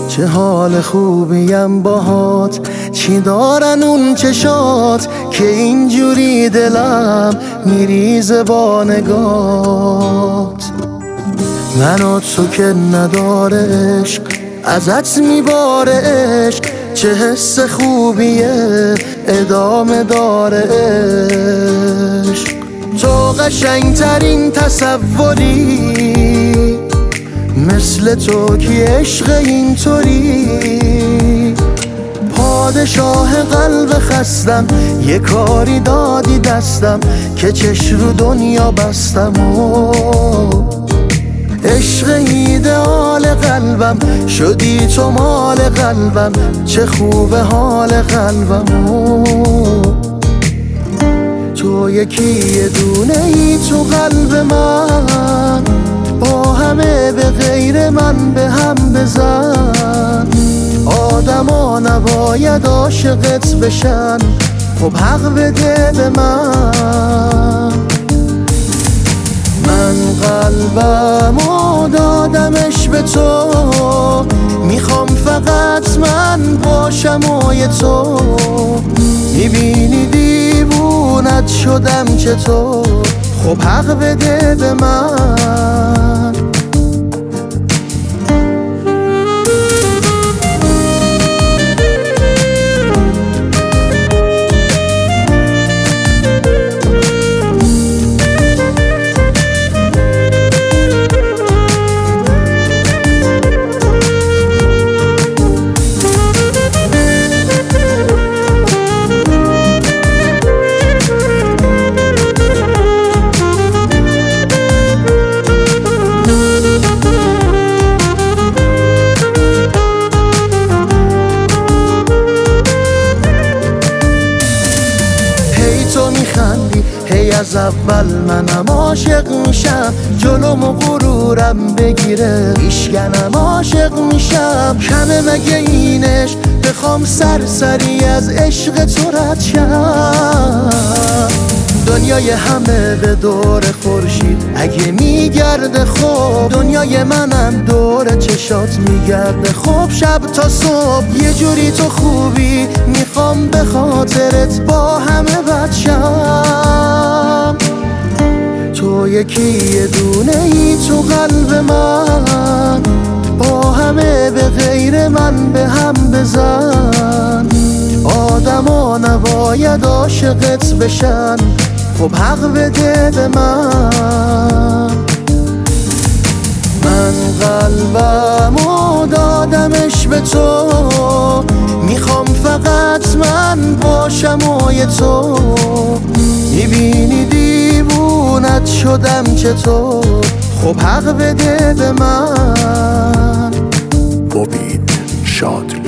چه حال خوبیم باهات، چی دارن اون چشات که اینجوری دلم میریزه با نگات. من و تو که نداره عشق، ازت میباره عشق، چه حس خوبیه ادامه داره عشق. تو قشنگترین تصوری، مثل تو کی عشق اینطوری. پادشاه قلب خستم، یه کاری دادی دستم که چش رو دنیا بستم. عشق ایدئال قلبم، شدی تو مال قلبم، چه خوب حال قلبم. تو یکی یه دونه ای تو قلب من، با همه به غیر من به هم بزن. آدما نباید عاشقت بشن، خب حق بده به من. من قلبمو دادمش به تو، میخوام فقط من باشم و یه تو. میبینی دیوونت شدم چطور، خب حق بده به من. تو میخندی هی از اول منم عاشق میشم، جلومو غرورم بگیره ایشکنم عاشق میشم. کمه مگه اینش بخوام سرسری از عشق تو رد شم. دنیای همه به دور خورشید اگه میگرده، خب دنیای منم دور چشات میگرده. خب شب تا صبح یه جوری تو خوبی، میخوام به خاطرت با همه بد شم. تو یکی یه دونه ای تو قلب من، با همه به غیر من به هم بزن. آدما نباید عاشقت بشن، خب حق بده به من. من قلبمو دادمش به تو، میخوام فقط من باشم و یه تو. میبینی دیوونت شدم چطور، خب حق بده به من. امید شاد.